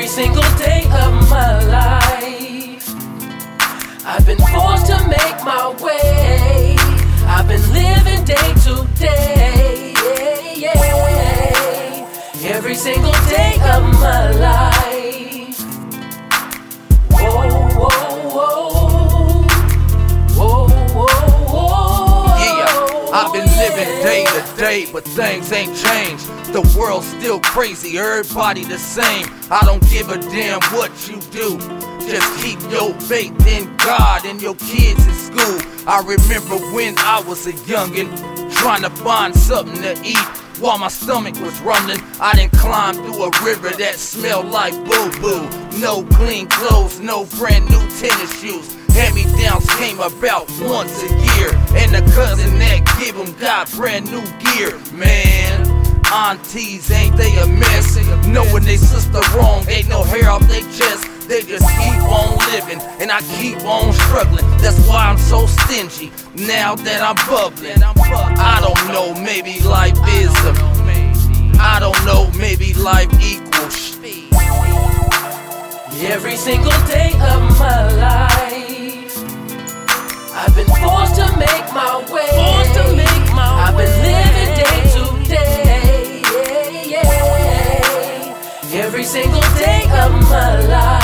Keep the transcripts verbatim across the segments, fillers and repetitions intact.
single day of my life, I've been forced to make my way. I've been living day to day, yeah, yeah. Every single day of my life. Whoa, whoa, whoa, whoa, whoa, whoa. Yeah, I've been living day to day, but things ain't changed. The world's still crazy, everybody the same. I don't give a damn what you do. Just keep your faith in God and your kids in school. I remember when I was a youngin', trying to find something to eat while my stomach was rumbling. I done climbed through a river that smelled like boo-boo. No clean clothes, no brand new tennis shoes. Hand-me-downs came about once a year, and the cousin that give them got brand new gear. Man, aunties, ain't they a mess? Knowing they sister wrong, ain't no hair off their chest. They just keep on living, and I keep on struggling. That's why I'm so stingy, now that I'm bubbling. I don't know, maybe life is a I don't know, maybe life equals speed. Every single day of my life, I've been forced to make my way. Forced to make my I've been living day to day, yeah, yeah. Every single day of my life.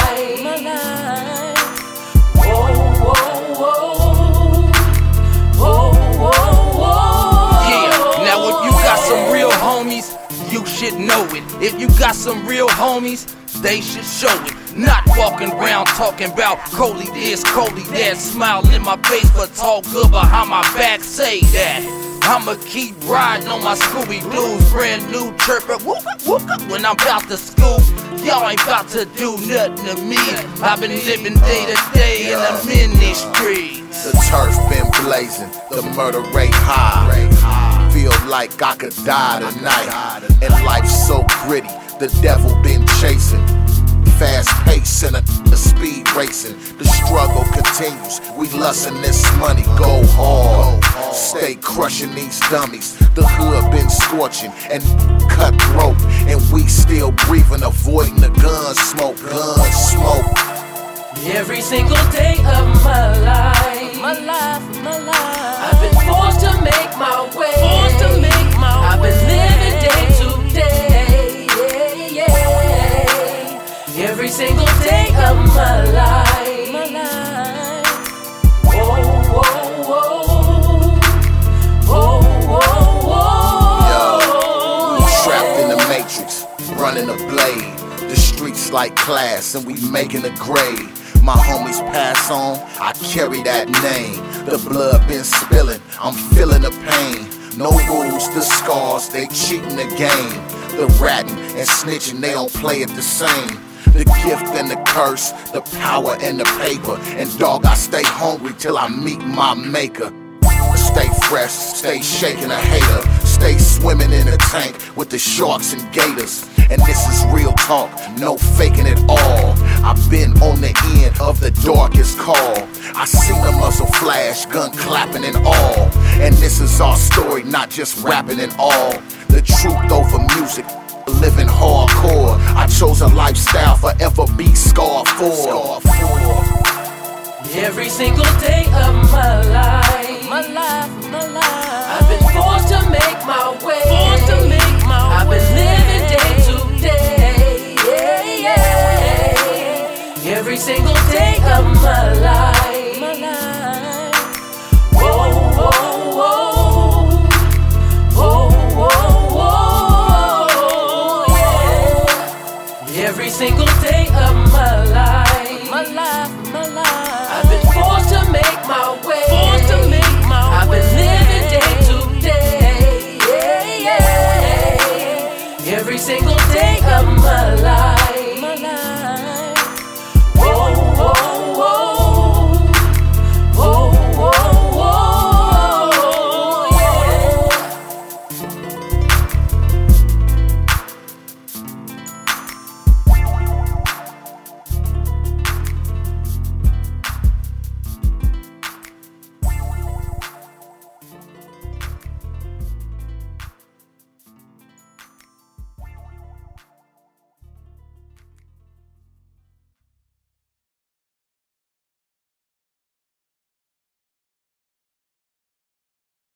Whoa, whoa, whoa, whoa, whoa, whoa. Yeah, now if you got some real homies, you should know it. If you got some real homies, they should show it. Not walking around talking about Coley this, Coley that. Smile in my face but talk good behind my back, say that. I'ma keep riding on my Scooby-Doo's brand new chirper, wooka wooka, when I'm about to school. Y'all ain't about to do nothing to me. I've been living day to day in the ministry. The turf been blazing, the murder rate high. Feel like I could die tonight. And life's so gritty, the devil been chasing. Fast pace and a, a speed racing. The struggle continues. We lustin' this money, go hard. Stay crushing these dummies. The hood been scorching and cutthroat, and we still breathing, avoiding the gun smoke, gun smoke. Every single day of my life, my life, my life, I've been forced to make my way. Forced to make my I've been living day to day, yeah, yeah. Every single day of my life, my life. Whoa, whoa, whoa, whoa, whoa, whoa. Yo, we trapped in the matrix, running a blade. The streets like class, and we making a grade. My homies pass on, I carry that name. The blood been spilling, I'm feeling the pain. No rules, the scars, they cheating the game. The ratting and snitching, they don't play it the same. The gift and the curse, the power and the paper. And dog, I stay hungry till I meet my maker. Stay fresh, stay shaking a hater. Stay swimming in a tank with the sharks and gators. And this is real talk, no faking it all. I've been on the end of the darkest call. I seen the muzzle flash, gun clapping and all. And this is our story, not just rapping and all. The truth over music, living hardcore. I chose a lifestyle forever be scarred for. Every single day of my life, my life, my life, I've been forced to make my way. Forced to make my I've been living day to day, yeah, yeah. Every single day of my life, my life. Whoa, whoa, whoa, whoa, whoa, whoa, yeah. Every single day of my life.